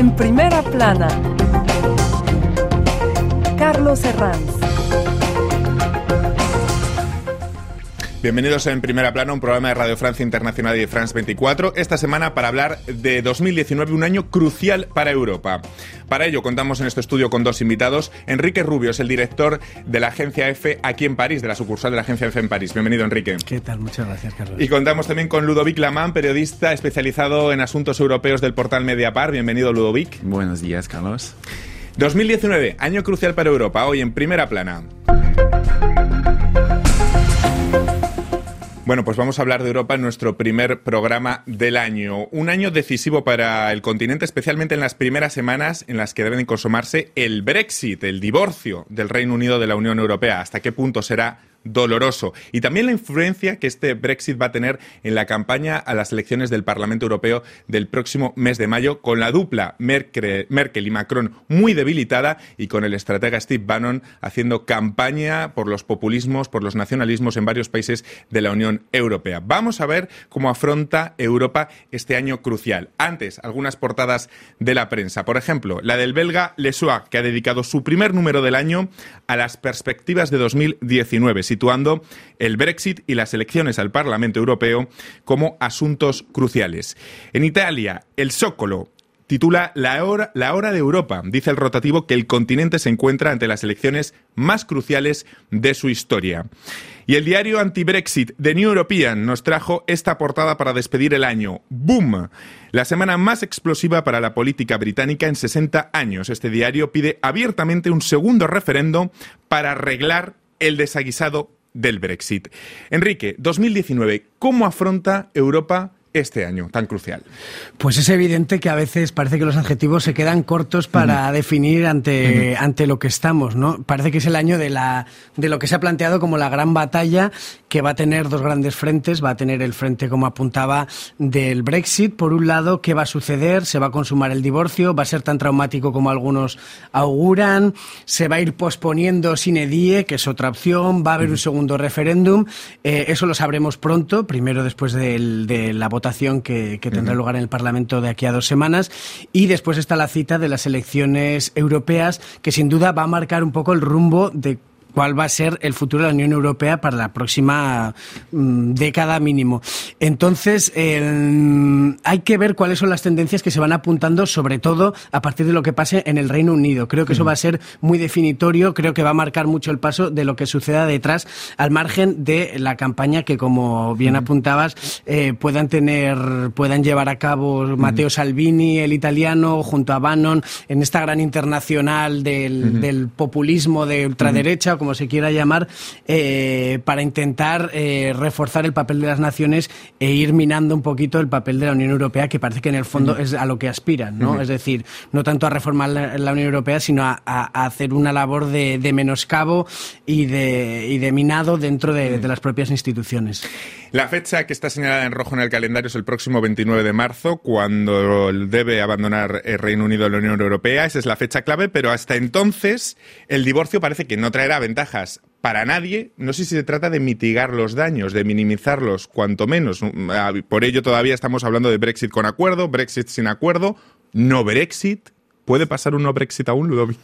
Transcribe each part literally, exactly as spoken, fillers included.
En primera plana, Carlos Herranz. Bienvenidos a En Primera Plana, un programa de Radio Francia Internacional y de France veinticuatro, esta semana para hablar de dos mil diecinueve, un año crucial para Europa. Para ello contamos en este estudio con dos invitados. Enrique Rubio es el director de la agencia EFE aquí en París, de la sucursal de la agencia EFE en París. Bienvenido, Enrique. ¿Qué tal? Muchas gracias, Carlos. Y contamos también con Ludovic Lamán, periodista especializado en asuntos europeos del portal Mediapart. Bienvenido, Ludovic. Buenos días, Carlos. dos mil diecinueve, año crucial para Europa, hoy en Primera Plana. Bueno, pues vamos a hablar de Europa en nuestro primer programa del año. Un año decisivo para el continente, especialmente en las primeras semanas en las que deben consumarse el Brexit, el divorcio del Reino Unido de la Unión Europea. ¿Hasta qué punto será doloroso? Y también la influencia que este Brexit va a tener en la campaña a las elecciones del Parlamento Europeo del próximo mes de mayo, con la dupla Merkel, Merkel y Macron muy debilitada y con el estratega Steve Bannon haciendo campaña por los populismos, por los nacionalismos en varios países de la Unión Europea. Vamos a ver cómo afronta Europa este año crucial. Antes, algunas portadas de la prensa. Por ejemplo, la del belga Le Soir, que ha dedicado su primer número del año a las perspectivas de dos mil diecinueve, situando el Brexit y las elecciones al Parlamento Europeo como asuntos cruciales. En Italia, El Zócalo titula La hora, la hora de Europa. Dice el rotativo que el continente se encuentra ante las elecciones más cruciales de su historia. Y el diario anti-Brexit The New European nos trajo esta portada para despedir el año. ¡Boom! La semana más explosiva para la política británica en sesenta años. Este diario pide abiertamente un segundo referendo para arreglar el desaguisado del Brexit. Enrique, dos mil diecinueve, ¿cómo afronta Europa este año tan crucial? Pues es evidente que a veces parece que los adjetivos se quedan cortos para uh-huh. definir ante, uh-huh. ante lo que estamos, ¿no? Parece que es el año de, la, de lo que se ha planteado como la gran batalla, que va a tener dos grandes frentes. Va a tener el frente, como apuntaba, del Brexit. Por un lado, ¿qué va a suceder? ¿Se va a consumar el divorcio? ¿Va a ser tan traumático como algunos auguran? ¿Se va a ir posponiendo sine die, que es otra opción? ¿Va a haber uh-huh. un segundo referéndum? Eh, eso lo sabremos pronto, primero después del, de la votación que, que tendrá uh-huh. lugar en el Parlamento de aquí a dos semanas, y después está la cita de las elecciones europeas, que sin duda va a marcar un poco el rumbo de cuál va a ser el futuro de la Unión Europea para la próxima mmm, década mínimo. Entonces, eh, hay que ver cuáles son las tendencias que se van apuntando, sobre todo a partir de lo que pase en el Reino Unido. Creo que eso va a ser muy definitorio, creo que va a marcar mucho el paso de lo que suceda detrás, al margen de la campaña que, como bien apuntabas, eh, puedan tener, puedan llevar a cabo Matteo Salvini, el italiano, junto a Bannon, en esta gran internacional del, uh-huh. del populismo de ultraderecha, como se quiera llamar, eh, para intentar eh, reforzar el papel de las naciones e ir minando un poquito el papel de la Unión Europea, que parece que en el fondo uh-huh. es a lo que aspiran, ¿no? Uh-huh. Es decir, no tanto a reformar la, la Unión Europea, sino a, a, a hacer una labor de, de menoscabo y de, y de minado dentro de, uh-huh. de las propias instituciones. La fecha que está señalada en rojo en el calendario es el próximo veintinueve de marzo, cuando debe abandonar el Reino Unido de la Unión Europea. Esa es la fecha clave, pero hasta entonces el divorcio parece que no traerá ventajas para nadie. No sé si se trata de mitigar los daños, de minimizarlos, cuanto menos. Por ello todavía estamos hablando de Brexit con acuerdo, Brexit sin acuerdo, no Brexit. ¿Puede pasar un no Brexit aún, Ludovic?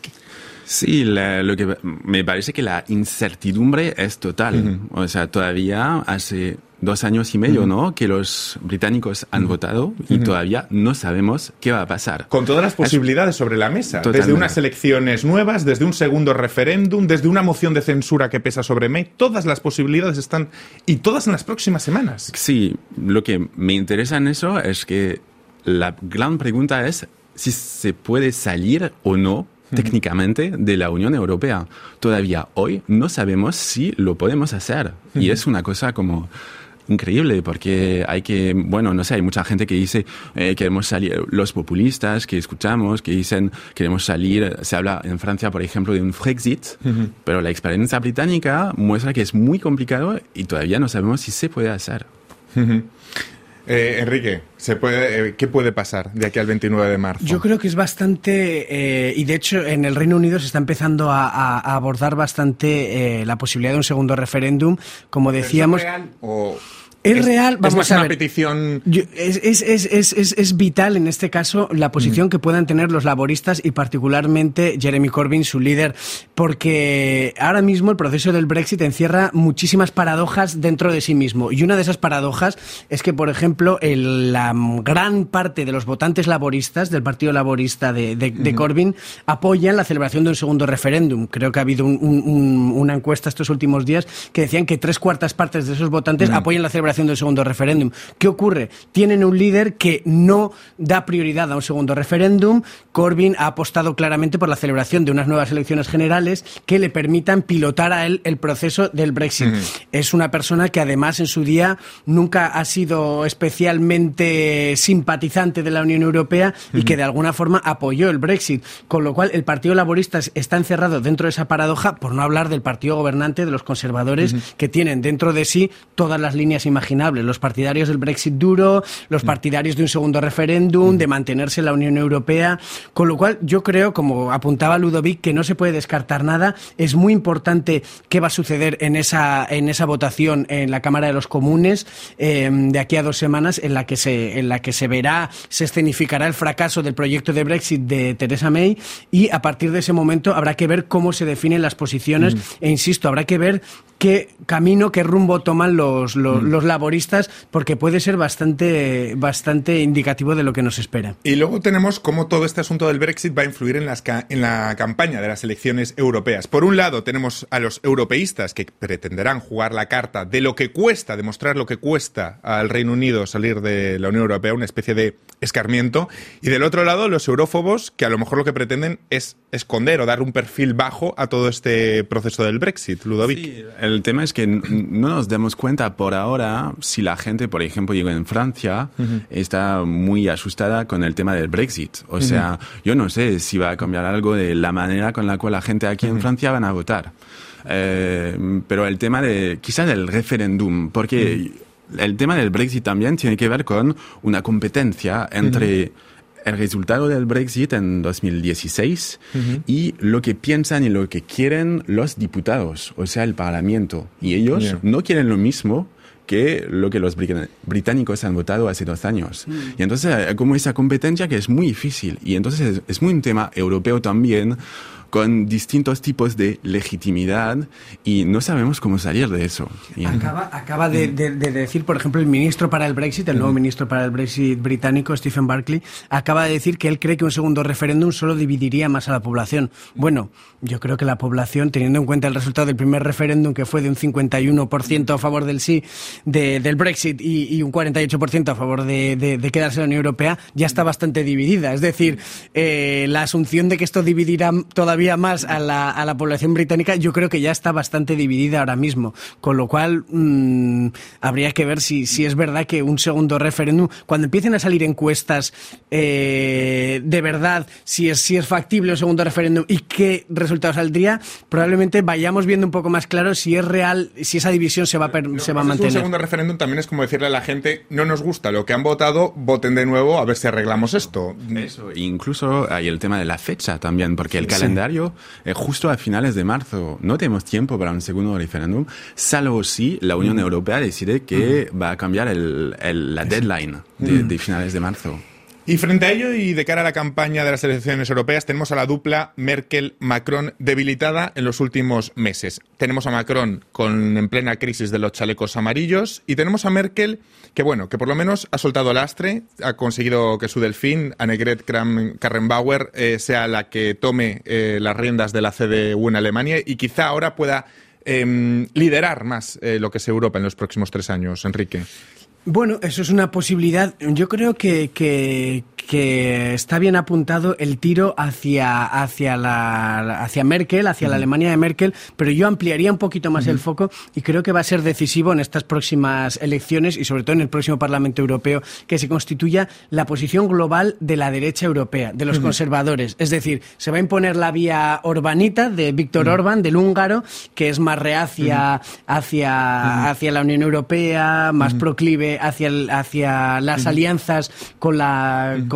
Sí, la, lo que me parece que la incertidumbre es total. Uh-huh. O sea, todavía hace dos años y medio, uh-huh. ¿no?, que los británicos han uh-huh. votado y uh-huh. todavía no sabemos qué va a pasar. Con todas las posibilidades es... sobre la mesa. Totalmente. Desde unas elecciones nuevas, desde un segundo referéndum, desde una moción de censura que pesa sobre May, todas las posibilidades están, y todas en las próximas semanas. Sí, lo que me interesa en eso es que la gran pregunta es si se puede salir o no técnicamente de la Unión Europea. Todavía hoy no sabemos si lo podemos hacer. Uh-huh. Y es una cosa como increíble, porque hay que, bueno, no sé, hay mucha gente que dice eh, queremos salir, los populistas que escuchamos, que dicen queremos salir, se habla en Francia, por ejemplo, de un Frexit, uh-huh. pero la experiencia británica muestra que es muy complicado y todavía no sabemos si se puede hacer. Uh-huh. Eh, Enrique, ¿se puede, eh, ¿qué puede pasar de aquí al veintinueve de marzo? Yo creo que es bastante, eh, y de hecho en el Reino Unido se está empezando a, a, a abordar bastante eh, la posibilidad de un segundo referéndum, como decíamos. ¿Es real o...? Es real, vamos es a una ver. petición... Yo, es, es, es, es, es, es vital en este caso la posición mm. que puedan tener los laboristas y particularmente Jeremy Corbyn, su líder, porque ahora mismo el proceso del Brexit encierra muchísimas paradojas dentro de sí mismo. Y una de esas paradojas es que, por ejemplo, el, la gran parte de los votantes laboristas del Partido Laborista de, de, de mm. Corbyn apoyan la celebración de un segundo referéndum. Creo que ha habido un, un, una encuesta estos últimos días que decían que tres cuartas partes de esos votantes mm. apoyan la celebración del segundo referéndum. ¿Qué ocurre? Tienen un líder que no da prioridad a un segundo referéndum. Corbyn ha apostado claramente por la celebración de unas nuevas elecciones generales que le permitan pilotar a él el proceso del Brexit. Uh-huh. Es una persona que además en su día nunca ha sido especialmente simpatizante de la Unión Europea y uh-huh. que de alguna forma apoyó el Brexit, con lo cual el Partido Laborista está encerrado dentro de esa paradoja, por no hablar del partido gobernante, de los conservadores, uh-huh. que tienen dentro de sí todas las líneas imaginables, los partidarios del Brexit duro, los partidarios de un segundo referéndum, de mantenerse en la Unión Europea, con lo cual yo creo, como apuntaba Ludovic, que no se puede descartar nada. Es muy importante qué va a suceder en esa, en esa votación en la Cámara de los Comunes eh, de aquí a dos semanas, en la que se, en la que se verá, se escenificará el fracaso del proyecto de Brexit de Theresa May, y a partir de ese momento habrá que ver cómo se definen las posiciones mm. e insisto, habrá que ver qué camino, qué rumbo toman los, los, mm. los laboristas, porque puede ser bastante, bastante indicativo de lo que nos espera. Y luego tenemos cómo todo este asunto del Brexit va a influir en, las ca- en la campaña de las elecciones europeas. Por un lado tenemos a los europeístas que pretenderán jugar la carta de lo que cuesta, demostrar lo que cuesta al Reino Unido salir de la Unión Europea, una especie de escarmiento. Y del otro lado los eurófobos, que a lo mejor lo que pretenden es esconder o dar un perfil bajo a todo este proceso del Brexit. Ludovic. Sí, el tema es que no nos damos cuenta por ahora si la gente, por ejemplo, digo, en Francia, uh-huh. está muy asustada con el tema del Brexit. O sea, uh-huh. yo no sé si va a cambiar algo de la manera con la cual la gente aquí uh-huh. en Francia van a votar. Eh, pero el tema de, quizá del referéndum, porque uh-huh. el tema del Brexit también tiene que ver con una competencia entre... Uh-huh. el resultado del Brexit en dos mil dieciséis uh-huh. y lo que piensan y lo que quieren los diputados, o sea, el Parlamento. Y ellos yeah. no quieren lo mismo que lo que los británicos han votado hace dos años. Mm. Y entonces hay como esa competencia que es muy difícil. Y entonces es, es muy un tema europeo también, con distintos tipos de legitimidad, y no sabemos cómo salir de eso. Acaba, acaba de, de, de decir, por ejemplo, el ministro para el Brexit, el nuevo ministro para el Brexit británico, Stephen Barclay, acaba de decir que él cree que un segundo referéndum solo dividiría más a la población. Bueno, yo creo que la población, teniendo en cuenta el resultado del primer referéndum, que fue de un cincuenta y uno por ciento a favor del sí, de, del Brexit, y, y un cuarenta y ocho por ciento a favor de, de, de quedarse en la Unión Europea, ya está bastante dividida. Es decir, eh, la asunción de que esto dividirá todavía más a la, a la población británica, yo creo que ya está bastante dividida ahora mismo, con lo cual mmm, habría que ver si, si es verdad que un segundo referéndum, cuando empiecen a salir encuestas eh, de verdad, si es, si es factible un segundo referéndum y qué resultado saldría, probablemente vayamos viendo un poco más claro si es real, si esa división se va a, per, se va a mantener. Un segundo referéndum también es como decirle a la gente, no nos gusta lo que han votado, voten de nuevo a ver si arreglamos esto. Eso, incluso hay el tema de la fecha también, porque el sí. calendario Eh, justo a finales de marzo no tenemos tiempo para un segundo referéndum, salvo si la Unión mm. Europea decide que mm. va a cambiar el, el, la deadline de, mm. de finales de marzo. Y frente a ello, y de cara a la campaña de las elecciones europeas, tenemos a la dupla Merkel-Macron debilitada en los últimos meses. Tenemos a Macron con, en plena crisis de los chalecos amarillos, y tenemos a Merkel que, bueno, que por lo menos ha soltado lastre, ha conseguido que su delfín, Annegret Kramp-Karrenbauer, eh, sea la que tome eh, las riendas de la C D U en Alemania, y quizá ahora pueda eh, liderar más eh, lo que es Europa en los próximos tres años. Enrique. Bueno, eso es una posibilidad. Yo creo que, que, que está bien apuntado el tiro hacia, hacia, la, hacia Merkel, hacia uh-huh. la Alemania de Merkel, pero yo ampliaría un poquito más uh-huh. el foco, y creo que va a ser decisivo en estas próximas elecciones y sobre todo en el próximo Parlamento Europeo, que se constituya la posición global de la derecha europea, de los uh-huh. conservadores. Es decir, se va a imponer la vía orbanita de Víctor uh-huh. Orbán, del húngaro, que es más reacia uh-huh. hacia, uh-huh. hacia la Unión Europea, más uh-huh. proclive hacia, el, hacia las uh-huh. alianzas con la, con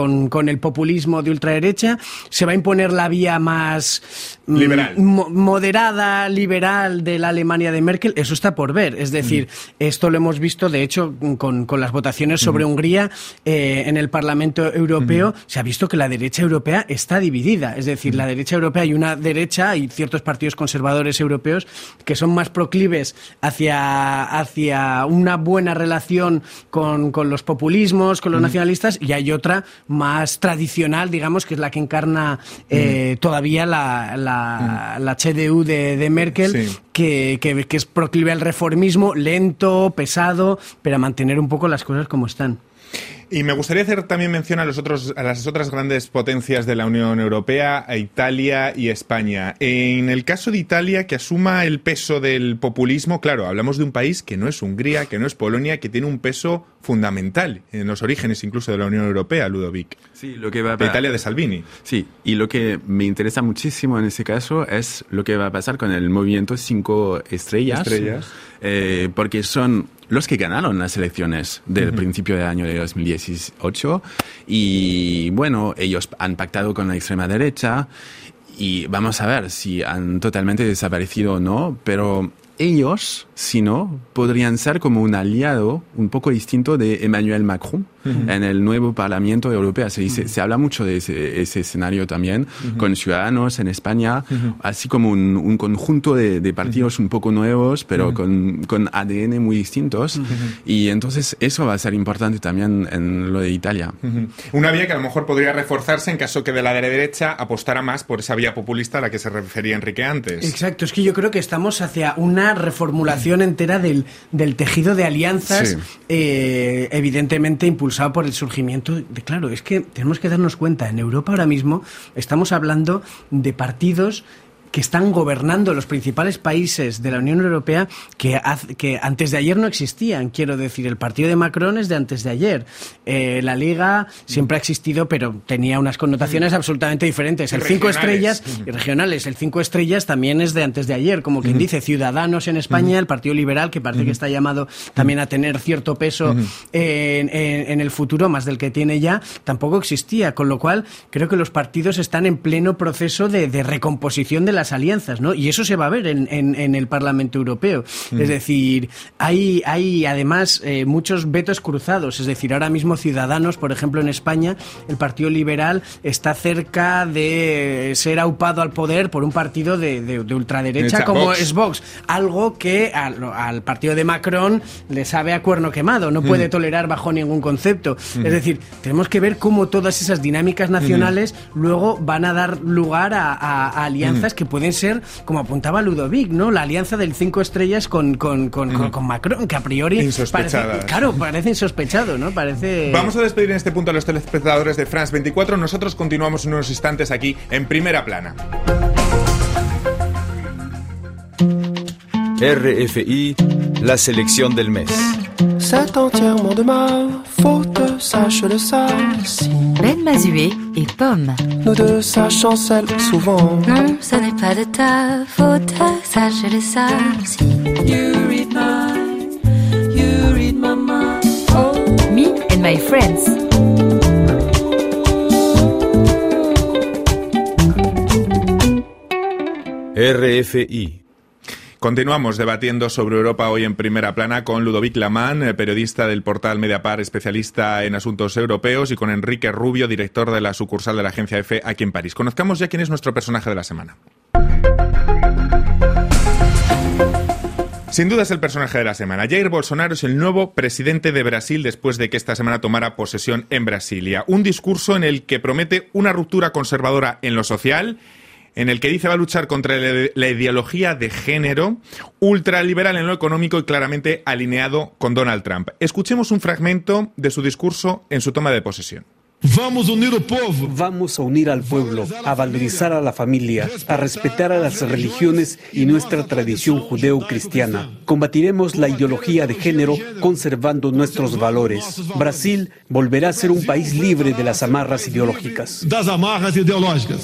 con, con el populismo de ultraderecha, se va a imponer la vía más liberal. Mo- moderada, liberal de la Alemania de Merkel. Eso está por ver. Es decir, mm. esto lo hemos visto, de hecho, con, con las votaciones sobre mm. Hungría eh, en el Parlamento Europeo, mm. se ha visto que la derecha europea está dividida. Es decir, mm. la derecha europea, hay una derecha, y ciertos partidos conservadores europeos que son más proclives hacia, hacia una buena relación con, con los populismos, con los mm. nacionalistas, y hay otra más tradicional, digamos, que es la que encarna eh, mm. todavía la, la, mm. la C D U de, de Merkel, sí. que, que, que es proclive al reformismo, lento, pesado, pero a mantener un poco las cosas como están. Y me gustaría hacer también mención a, los otros, a las otras grandes potencias de la Unión Europea, a Italia y España. En el caso de Italia, que asuma el peso del populismo, claro, hablamos de un país que no es Hungría, que no es Polonia, que tiene un peso fundamental en los orígenes incluso de la Unión Europea, Ludovic. Sí, lo que va a de Italia de Salvini. Sí, y lo que me interesa muchísimo en ese caso es lo que va a pasar con el movimiento Cinco Estrellas. Estrellas. Eh, porque son los que ganaron las elecciones del uh-huh. principio del año de dos mil dieciocho, y bueno, ellos han pactado con la extrema derecha y vamos a ver si han totalmente desaparecido o no, pero ellos, si no, podrían ser como un aliado un poco distinto de Emmanuel Macron uh-huh. en el nuevo Parlamento Europeo. Se, dice, uh-huh. se habla mucho de ese, ese escenario también, uh-huh. con Ciudadanos en España, uh-huh. así como un, un conjunto de, de partidos uh-huh. un poco nuevos, pero uh-huh. con, con A D N muy distintos. Uh-huh. Y entonces eso va a ser importante también en lo de Italia. Uh-huh. Una vía que a lo mejor podría reforzarse en caso que de la derecha apostara más por esa vía populista a la que se refería Enrique antes. Exacto, es que yo creo que estamos hacia una reformulación entera del, del tejido de alianzas, sí. eh, evidentemente impulsado por el surgimiento de, claro, es que tenemos que darnos cuenta, en Europa ahora mismo estamos hablando de partidos que están gobernando los principales países de la Unión Europea que, hace, que antes de ayer no existían. Quiero decir, el partido de Macron es de antes de ayer. Eh, la Liga siempre ha existido, pero tenía unas connotaciones absolutamente diferentes. El Cinco Estrellas, y regionales, el Cinco Estrellas también es de antes de ayer, como quien dice, Ciudadanos en España, el Partido Liberal, que parece que está llamado también a tener cierto peso en, en, en el futuro, más del que tiene ya, tampoco existía. Con lo cual, creo que los partidos están en pleno proceso de, de recomposición de la las alianzas, ¿no? Y eso se va a ver en, en, en el Parlamento Europeo. Mm. Es decir, hay, hay además eh, muchos vetos cruzados. Es decir, ahora mismo Ciudadanos, por ejemplo, en España, el Partido Liberal está cerca de ser aupado al poder por un partido de, de, de ultraderecha como Vox. es Vox. Algo que al, al partido de Macron le sabe a cuerno quemado. No puede mm. tolerar bajo ningún concepto. Mm. Es decir, tenemos que ver cómo todas esas dinámicas nacionales mm. luego van a dar lugar a, a, a alianzas mm. que pueden ser, como apuntaba Ludovic, ¿no? La alianza del Cinco Estrellas con, con, con, mm. con, con Macron, que a priori insospechadas. Parece, claro, parece insospechado, ¿no? Parece... Vamos a despedir en este punto a los telespectadores de France veinticuatro. Nosotros continuamos en unos instantes aquí en Primera Plana. R F I, la selección del mes. C'est entièrement de ma faute, sache-le ça. Si Ben Mazué et Pomme. Nous deux, ça chancelle souvent. Non, ce n'est pas de ta faute, sache-le ça. Si you read my, you read my mind. Oh. Me and my friends. R F I. Continuamos debatiendo sobre Europa hoy en Primera Plana con Ludovic Lamán, periodista del portal Mediapart, especialista en asuntos europeos, y con Enrique Rubio, director de la sucursal de la agencia EFE aquí en París. Conozcamos ya quién es nuestro personaje de la semana. Sin duda es el personaje de la semana. Jair Bolsonaro es el nuevo presidente de Brasil después de que esta semana tomara posesión en Brasilia. Un discurso en el que promete una ruptura conservadora en lo social, en el que dice va a luchar contra la ideología de género, ultraliberal en lo económico y claramente alineado con Donald Trump. Escuchemos un fragmento de su discurso en su toma de posesión. Vamos a unir al pueblo. Vamos a unir al pueblo, a valorizar a la familia, a respetar a las religiones y nuestra tradición judeo-cristiana. Combatiremos la ideología de género conservando nuestros valores. Brasil volverá a ser un país libre de las amarras ideológicas. Das amarras ideológicas.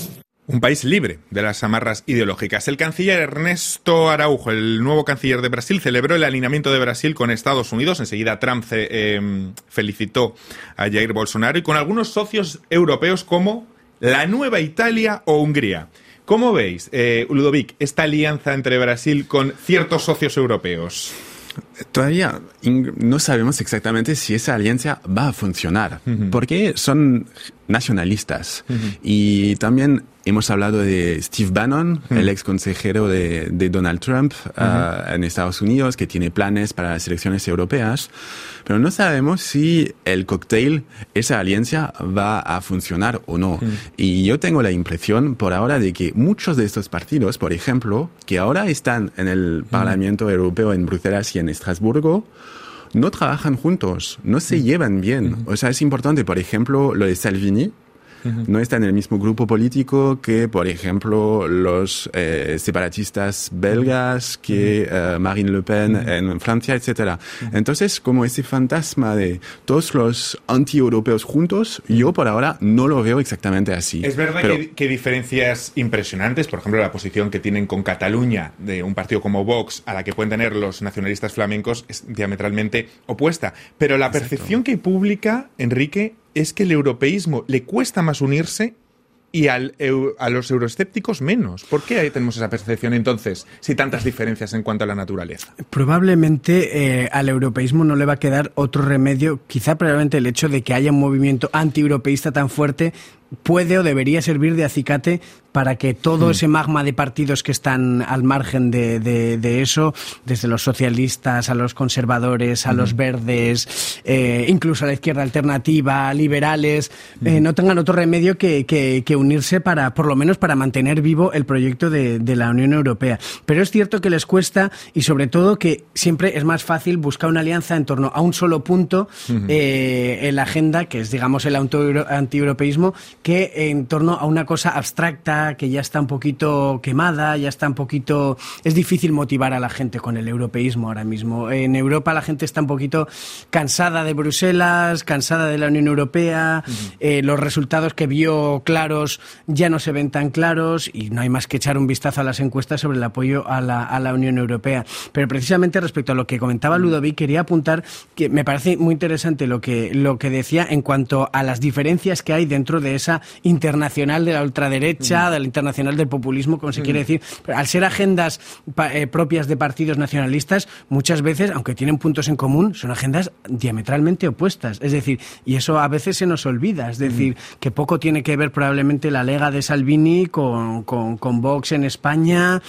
Un país libre de las amarras ideológicas. El canciller Ernesto Araújo, el nuevo canciller de Brasil, celebró el alineamiento de Brasil con Estados Unidos. Enseguida Trump eh, felicitó a Jair Bolsonaro y con algunos socios europeos como la Nueva Italia o Hungría. ¿Cómo veis, eh, Ludovic, esta alianza entre Brasil con ciertos socios europeos? Todavía no sabemos exactamente si esa alianza va a funcionar, uh-huh. porque son nacionalistas. Uh-huh. Y también hemos hablado de Steve Bannon, uh-huh. el ex consejero de, de Donald Trump uh-huh. uh, en Estados Unidos, que tiene planes para las elecciones europeas, pero no sabemos si el cóctel, esa alianza, va a funcionar o no. Uh-huh. Y yo tengo la impresión por ahora de que muchos de estos partidos, por ejemplo, que ahora están en el uh-huh. Parlamento Europeo en Bruselas y en Estrasburgo, no trabajan juntos, no se uh-huh. llevan bien. Uh-huh. O sea, es importante, por ejemplo, lo de Salvini, uh-huh. no está en el mismo grupo político que, por ejemplo, los eh, separatistas belgas, que uh-huh. eh, Marine Le Pen uh-huh. en Francia, etcétera. Uh-huh. Entonces, como ese fantasma de todos los anti-europeos juntos, yo por ahora no lo veo exactamente así. Es verdad Pero, que, que hay diferencias impresionantes, por ejemplo, la posición que tienen con Cataluña de un partido como Vox a la que pueden tener los nacionalistas flamencos es diametralmente opuesta. Pero la Exacto. percepción que hay pública, Enrique, es que el europeísmo le cuesta más unirse y al, a los euroescépticos menos. ¿Por qué ahí tenemos esa percepción entonces, si tantas diferencias en cuanto a la naturaleza? Probablemente eh, al europeísmo no le va a quedar otro remedio, quizá probablemente el hecho de que haya un movimiento antieuropeísta tan fuerte puede o debería servir de acicate para que todo mm. ese magma de partidos que están al margen de, de, de eso, desde los socialistas a los conservadores, a mm. los verdes, eh, incluso a la izquierda alternativa, liberales, mm. eh, no tengan otro remedio que, que, que unirse para, por lo menos para mantener vivo el proyecto de, de la Unión Europea. Pero es cierto que les cuesta y sobre todo que siempre es más fácil buscar una alianza en torno a un solo punto mm. eh, en la agenda, que es, digamos, el antieuropeísmo, que en torno a una cosa abstracta que ya está un poquito quemada, ya está un poquito... Es difícil motivar a la gente con el europeísmo ahora mismo. En Europa la gente está un poquito cansada de Bruselas, cansada de la Unión Europea, uh-huh. eh, los resultados que vio claros ya no se ven tan claros y no hay más que echar un vistazo a las encuestas sobre el apoyo a la, a la Unión Europea. Pero precisamente respecto a lo que comentaba Ludovic, quería apuntar que me parece muy interesante lo que, lo que decía en cuanto a las diferencias que hay dentro de esa internacional de la ultraderecha, mm. de la internacional del populismo, como se mm. quiere decir. Pero al ser agendas pa, eh, propias de partidos nacionalistas, muchas veces, aunque tienen puntos en común, son agendas diametralmente opuestas. Es decir, y eso a veces se nos olvida. Es decir, mm. que poco tiene que ver probablemente la lega de Salvini con, con, con Vox en España,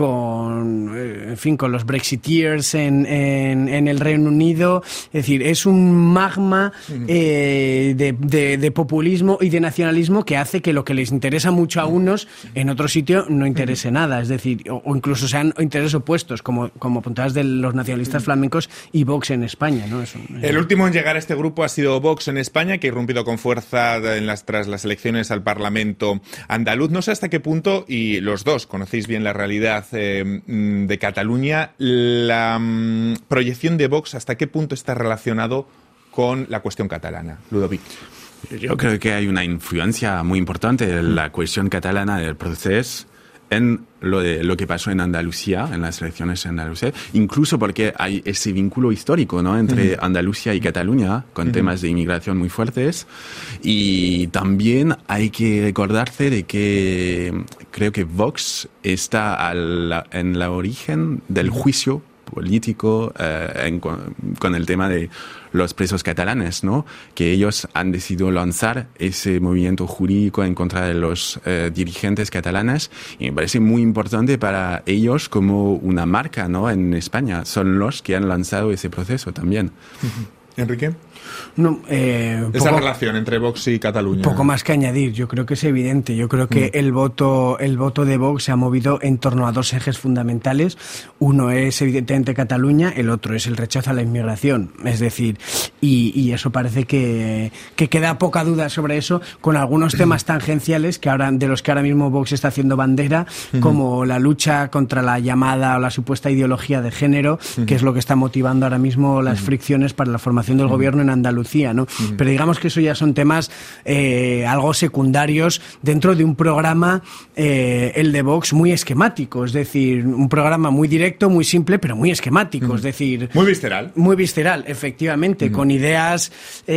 con, eh, en fin, con los Brexiteers en, en, en el Reino Unido. Es decir, es un magma eh, de, de, de populismo y de nacionalismo que hace que lo que les interesa mucho a unos en otro sitio no interese nada, es decir, o, o incluso sean intereses opuestos, como, como apuntabas de los nacionalistas flamencos y Vox en España, ¿no? Eso, eh. El último en llegar a este grupo ha sido Vox en España, que ha irrumpido con fuerza en las, tras las elecciones al Parlamento andaluz. No sé hasta qué punto, y los dos conocéis bien la realidad eh, de Cataluña, la um, proyección de Vox, hasta qué punto está relacionado con la cuestión catalana. Ludovic. Yo creo que hay una influencia muy importante de la cuestión catalana del proceso en lo de lo que pasó en Andalucía, en las elecciones en Andalucía, incluso porque hay ese vínculo histórico, ¿no?, entre uh-huh. Andalucía y Cataluña, con uh-huh. temas de inmigración muy fuertes. Y también hay que recordarse de que creo que Vox está a la, en la origen del juicio político eh, en, con el tema de los presos catalanes, ¿no? Que ellos han decidido lanzar ese movimiento jurídico en contra de los eh, dirigentes catalanes y me parece muy importante para ellos como una marca, ¿no?, en España. Son los que han lanzado ese proceso también. Enrique. No, eh, Esa poco, relación entre Vox y Cataluña. Poco más que añadir. Yo creo que es evidente. Yo creo que mm. el voto el voto de Vox se ha movido en torno a dos ejes fundamentales. Uno es evidentemente Cataluña, el otro es el rechazo a la inmigración. Es decir, y, y eso parece que, que queda poca duda sobre eso, con algunos temas tangenciales que ahora de los que ahora mismo Vox está haciendo bandera, mm. como la lucha contra la llamada o la supuesta ideología de género, mm. que es lo que está motivando ahora mismo las mm. fricciones para la formación situación del gobierno en Andalucía, ¿no? Uh-huh. Pero digamos que eso ya son temas eh, algo secundarios dentro de un programa, eh, el de Vox, muy esquemático, es decir, un programa muy directo, muy simple, pero muy esquemático, uh-huh. es decir... Muy visceral. Muy visceral, efectivamente, uh-huh. con ideas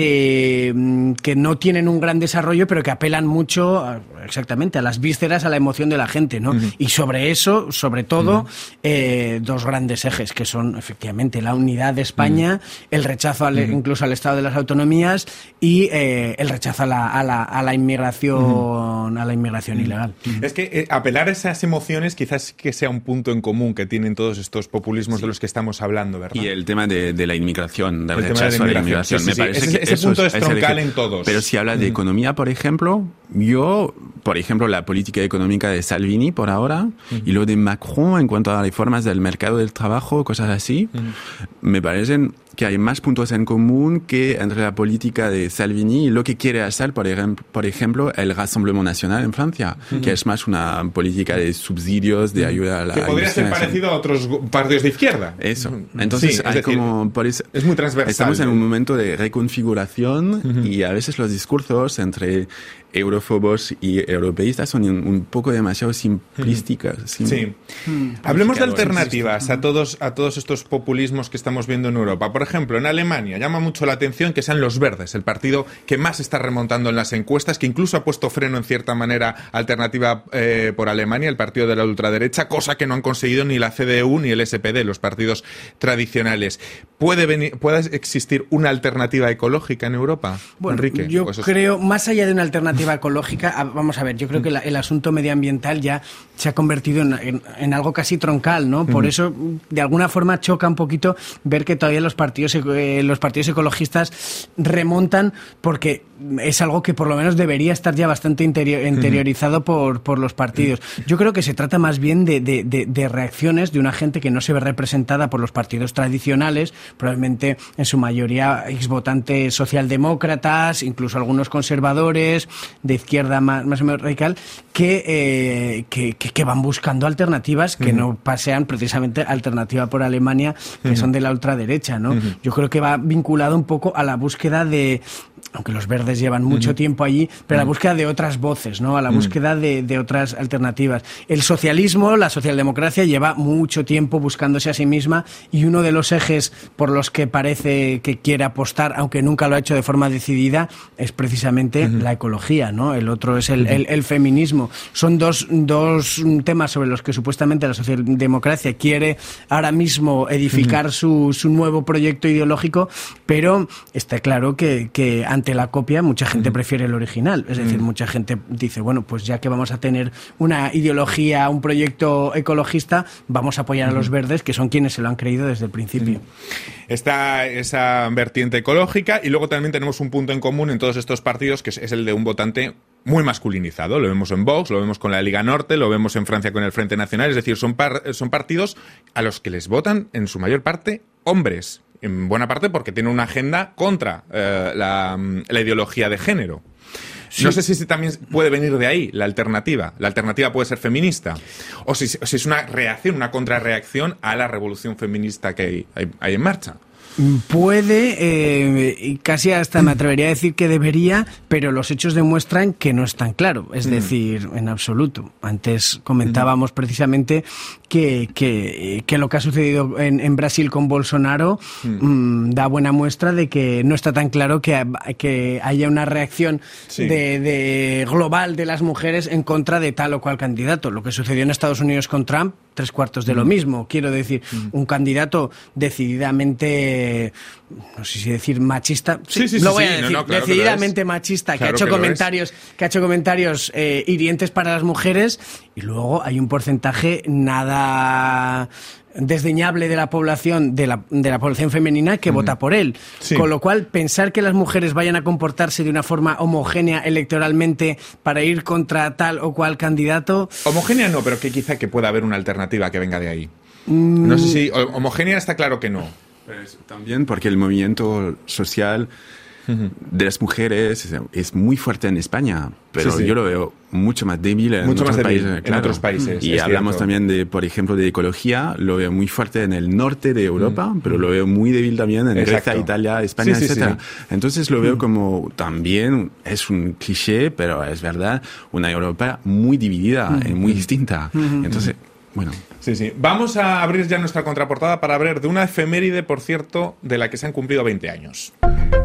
eh, que no tienen un gran desarrollo, pero que apelan mucho, a, exactamente, a las vísceras, a la emoción de la gente, ¿no? Uh-huh. Y sobre eso, sobre todo, uh-huh. eh, dos grandes ejes, que son, efectivamente, la unidad de España, uh-huh. el rechazo al, uh-huh. incluso al Estado de las autonomías y eh, el rechazo a la, a la, a la inmigración, uh-huh. a la inmigración uh-huh. ilegal. Uh-huh. Es que eh, apelar a esas emociones quizás que sea un punto en común que tienen todos estos populismos sí. de los que estamos hablando, ¿verdad? Y el tema de, de la inmigración, del el rechazo de la a la inmigración. Sí, sí, me sí. parece ese, que ese eso punto es, es troncal en todos. Pero si habla de uh-huh. economía, por ejemplo, yo, por ejemplo, la política económica de Salvini por ahora uh-huh. y lo de Macron en cuanto a reformas del mercado del trabajo, cosas así, uh-huh. me parecen que hay más puntos en común que entre la política de Salvini y lo que quiere hacer, por, ejem- por ejemplo, el Rassemblement National en Francia, uh-huh. que es más una política de subsidios, de ayuda a la... Que podría ser parecido a otros partidos de izquierda. Eso. Entonces, sí, hay decir, como... Por eso, es muy transversal. Estamos en un momento de reconfiguración uh-huh. y a veces los discursos entre eurofobos y europeístas son un, un poco demasiado simplísticas. Sim- sí. Hmm. Hablemos de alternativas a todos, a todos estos populismos que estamos viendo en Europa. Por ejemplo, en Alemania llama mucho la atención que sean los Verdes, el partido que más está remontando en las encuestas, que incluso ha puesto freno en cierta manera Alternativa eh, por Alemania, el partido de la ultraderecha, cosa que no han conseguido ni la C D U ni el S P D, los partidos tradicionales. ¿Puede venir, puede existir una alternativa ecológica en Europa, bueno, Enrique? Yo pues creo, más allá de una alternativa ecológica, vamos a ver, yo creo que la, el asunto medioambiental ya se ha convertido en, en, en algo casi troncal, ¿no? Por uh-huh. eso, de alguna forma, choca un poquito ver que todavía los partidos, eh, los partidos ecologistas remontan, porque es algo que por lo menos debería estar ya bastante interior, interiorizado uh-huh. por, por los partidos. Yo creo que se trata más bien de, de, de, de reacciones de una gente que no se ve representada por los partidos tradicionales, probablemente en su mayoría exvotantes socialdemócratas, incluso algunos conservadores, de izquierda más, más o menos radical, que, eh, que, que, que van buscando alternativas que uh-huh. no pasean precisamente alternativa por Alemania, que uh-huh. son de la ultraderecha, ¿no? Uh-huh. Yo creo que va vinculado un poco a la búsqueda de, aunque los verdes llevan mucho uh-huh. tiempo allí, pero a la búsqueda de otras voces, ¿no? A la uh-huh. búsqueda de, de otras alternativas. El socialismo, la socialdemocracia lleva mucho tiempo buscándose a sí misma, y uno de los ejes por los que parece que quiere apostar, aunque nunca lo ha hecho de forma decidida, es precisamente uh-huh. la ecología, ¿no? El otro es el, uh-huh. el, el feminismo. Son dos, dos temas sobre los que supuestamente la socialdemocracia quiere ahora mismo edificar uh-huh. su, su nuevo proyecto ideológico, pero está claro que, que ante la copia mucha gente uh-huh. prefiere el original. Es decir, uh-huh. mucha gente dice, bueno, pues ya que vamos a tener una ideología, un proyecto ecologista, vamos a apoyar uh-huh. a los verdes, que son quienes se lo han creído desde el principio. Uh-huh. Está esa vertiente ecológica, y luego también tenemos un punto en común en todos estos partidos, que es, es el de un votante muy masculinizado. Lo vemos en Vox, lo vemos con la Liga Norte, lo vemos en Francia con el Frente Nacional. Es decir, son, par, son partidos a los que les votan en su mayor parte hombres, en buena parte porque tienen una agenda contra eh, la, la ideología de género. Sí. No sé si también puede venir de ahí la alternativa. La alternativa puede ser feminista, o si, si es una reacción, una contrarreacción a la revolución feminista que hay, hay, hay en marcha. Puede, eh, y casi hasta me atrevería a decir que debería, pero los hechos demuestran que no es tan claro, es mm. decir, en absoluto. Antes comentábamos mm. precisamente que, que, que lo que ha sucedido en, en Brasil con Bolsonaro mm. mmm, da buena muestra de que no está tan claro que, que haya una reacción sí. de, de global de las mujeres en contra de tal o cual candidato. Lo que sucedió en Estados Unidos con Trump, tres cuartos de lo mismo. Quiero decir, un candidato decididamente, no sé si decir machista, sí, sí, sí, lo voy sí, a decir, no, no, claro decididamente machista, claro que ha hecho que comentarios, que ha hecho comentarios eh, hirientes para las mujeres, y luego hay un porcentaje nada desdeñable de la población de la, de la población femenina que mm. vota por él. Sí. Con lo cual, pensar que las mujeres vayan a comportarse de una forma homogénea electoralmente para ir contra tal o cual candidato... Homogénea no, pero que quizá que pueda haber una alternativa que venga de ahí. Mm. No sé si... Homogénea está claro que no. Pues también porque el movimiento social uh-huh. de las mujeres es, es muy fuerte en España, pero sí, sí. yo lo veo mucho más débil en, mucho otros, más débil países, en claro. otros países. Y hablamos cierto. también de, por ejemplo, de ecología, lo veo muy fuerte en el norte de Europa, mm. pero lo veo muy débil también en Exacto. Grecia, Italia, España, sí, sí, etcétera. Sí, sí. Entonces lo veo mm. como también, es un cliché, pero es verdad, una Europa muy dividida mm. y muy distinta. Mm. Entonces, bueno. Sí, sí. Vamos a abrir ya nuestra contraportada para hablar de una efeméride, por cierto, de la que se han cumplido veinte años.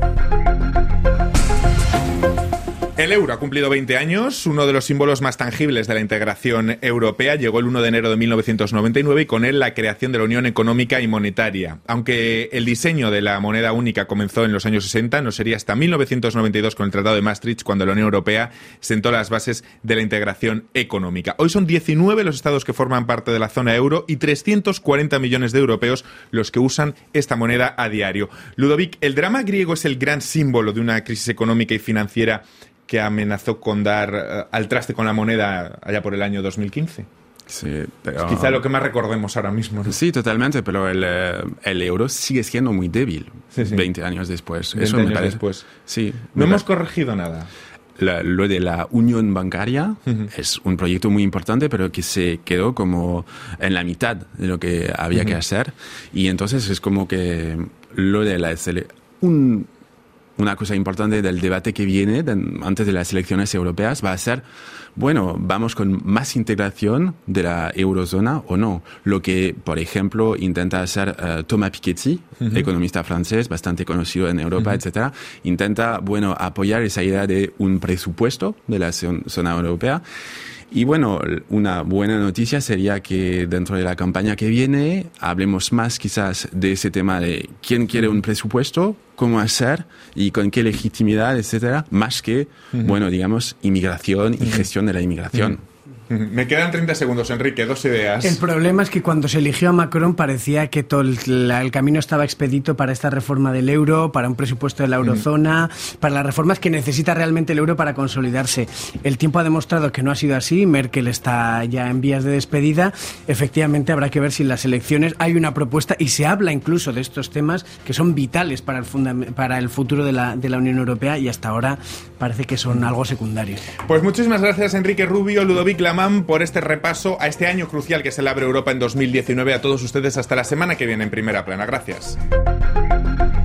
El euro ha cumplido veinte años, uno de los símbolos más tangibles de la integración europea. Llegó el uno de enero de mil novecientos noventa y nueve y con él la creación de la Unión Económica y Monetaria. Aunque el diseño de la moneda única comenzó en los años sesenta, no sería hasta mil novecientos noventa y dos con el Tratado de Maastricht cuando la Unión Europea sentó las bases de la integración económica. Hoy son diecinueve los estados que forman parte de la zona euro y trescientos cuarenta millones de europeos los que usan esta moneda a diario. Ludovic, ¿el drama griego es el gran símbolo de una crisis económica y financiera que amenazó con dar uh, al traste con la moneda allá por el año dos mil quince? Sí, pero... Es quizá lo que más recordemos ahora mismo, ¿no? Sí, totalmente, pero el, el euro sigue siendo muy débil sí, sí. veinte años después. veinte Eso años me parece. después. Sí, no hemos corregido nada. La, lo de la unión bancaria uh-huh. es un proyecto muy importante, pero que se quedó como en la mitad de lo que había uh-huh. que hacer. Y entonces es como que lo de la... Un, Una cosa importante del debate que viene de, antes de las elecciones europeas va a ser, bueno, ¿vamos con más integración de la eurozona o no? Lo que, por ejemplo, intenta hacer uh, Thomas Piketty, uh-huh. economista francés, bastante conocido en Europa, uh-huh. etcétera. Intenta, bueno, apoyar esa idea de un presupuesto de la zona europea. Y bueno, una buena noticia sería que dentro de la campaña que viene hablemos más quizás de ese tema de quién quiere un presupuesto, cómo hacer y con qué legitimidad, etcétera, más que, uh-huh. bueno, digamos, inmigración y gestión de la inmigración. Uh-huh. Me quedan treinta segundos, Enrique, dos ideas. El problema es que cuando se eligió a Macron parecía que todo el, la, el camino estaba expedito para esta reforma del euro, para un presupuesto de la eurozona, mm. para las reformas que necesita realmente el euro para consolidarse. El tiempo ha demostrado que no ha sido así, Merkel está ya en vías de despedida. Efectivamente habrá que ver si en las elecciones hay una propuesta y se habla incluso de estos temas que son vitales para el, funda- para el futuro de la, de la Unión Europea y hasta ahora parece que son algo secundario. Pues muchísimas gracias, Enrique Rubio, Ludovic Lamán, por este repaso a este año crucial que es el Abre Europa en dos mil diecinueve. A todos ustedes hasta la semana que viene en Primera Plana. Gracias.